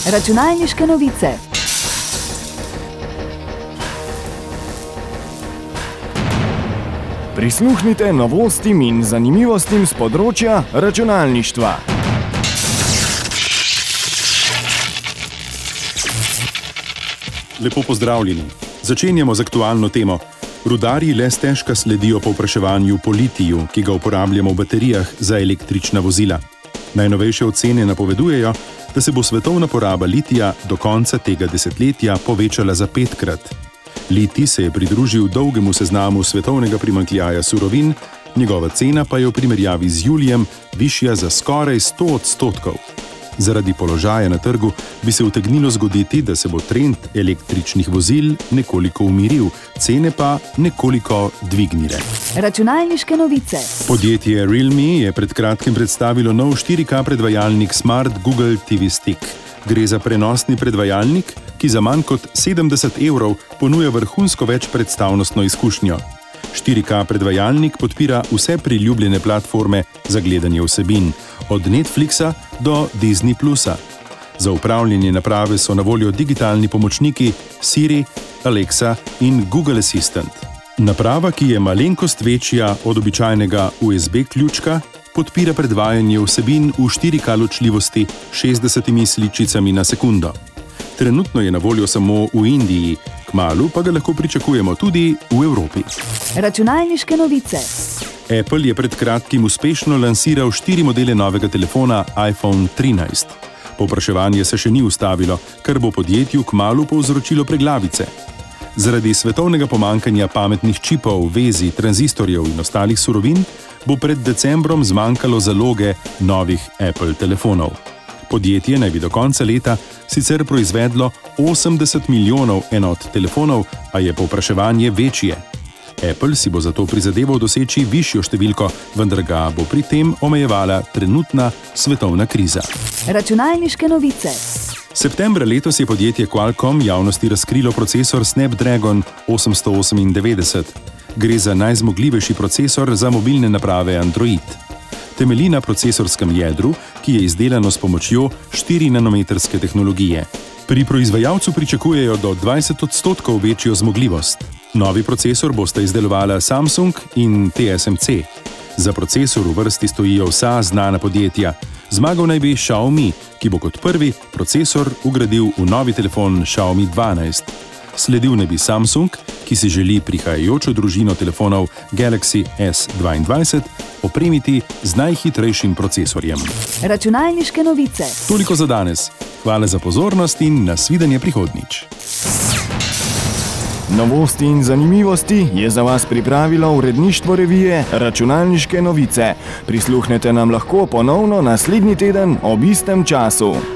Računalniške novice. Prisluhnite novostim in zanimivostim z področja računalništva. Lepo pozdravljeni. Začenjamo z aktualno temo. Rudarji le stežka sledijo povpraševanju po litiju, ki ga uporabljamo v baterijah za električna vozila. Najnovejše ocene napovedujejo, da se bo svetovna poraba litija do konca tega desetletja povečala za 5-krat. Litij se je pridružil dolgemu seznamu svetovnega primanjkljaja surovin, njegova cena pa je v primerjavi z julijem višja za skoraj 100%. Zaradi položaja na trgu bi se utegnilo zgoditi, da se bo trend električnih vozil nekoliko umiril, cene pa nekoliko dvignile. Računalniške novice. Podjetje Realme je pred kratkim predstavilo nov 4K predvajalnik Smart Google TV Stick. Gre za prenosni predvajalnik, ki za manj kot 70 € ponuja vrhunsko večpredstavnostno izkušnjo. 4K predvajalnik podpira vse priljubljene platforme za gledanje vsebin, od Netflixa do Disney Plusa. Za upravljanje naprave so na voljo digitalni pomočniki Siri, Alexa in Google Assistant. Naprava, ki je malenkost večja od običajnega USB ključka, podpira predvajanje vsebin v 4K ločljivosti 60 sličicami na sekundo. Trenutno je na voljo samo v Indiji, kmalu pa ga lahko pričakujemo tudi v Evropi. Računalniške novice. Apple je pred kratkim uspešno lansiral 4 modele novega telefona iPhone 13. Povpraševanje se še ni ustavilo, kar bo podjetju kmalu povzročilo preglavice. Zaradi svetovnega pomanjkanja pametnih čipov, vezij, tranzistorjev in ostalih surovin bo pred decembrom zmanjkalo zaloge novih Apple telefonov. Podjetje naj bi do konca leta sicer proizvedlo 80 milijonov enot telefonov, a je povpraševanje večje. Apple si bo zato prizadeval doseči višjo številko, vendar ga bo pri tem omejevala trenutna svetovna kriza. Računalniške novice. Septembra letos je podjetje Qualcomm javnosti razkrilo procesor Snapdragon 898. Gre za najzmogljivejši procesor za mobilne naprave Android. Temelji na procesorskem jedru, ki je izdelano s pomočjo 4-nanometrske tehnologije. Pri proizvajalcu pričakujejo do 20% večjo zmogljivost. Novi procesor bosta izdelovala Samsung in TSMC. Za procesor v vrsti stojijo vsa znana podjetja. Zmagal naj bi Xiaomi, ki bo kot prvi procesor vgradil v novi telefon Xiaomi 12. Sledil naj bi Samsung, ki si želi prihajajočo družino telefonov Galaxy S22 opremiti z najhitrejšim procesorjem. Računalniške novice. Toliko za danes. Hvala za pozornost in nasvidenje prihodnjič. Novosti in zanimivosti je za vas pripravilo uredništvo revije Računalniške novice. Prisluhnete nam lahko ponovno naslednji teden ob istem času.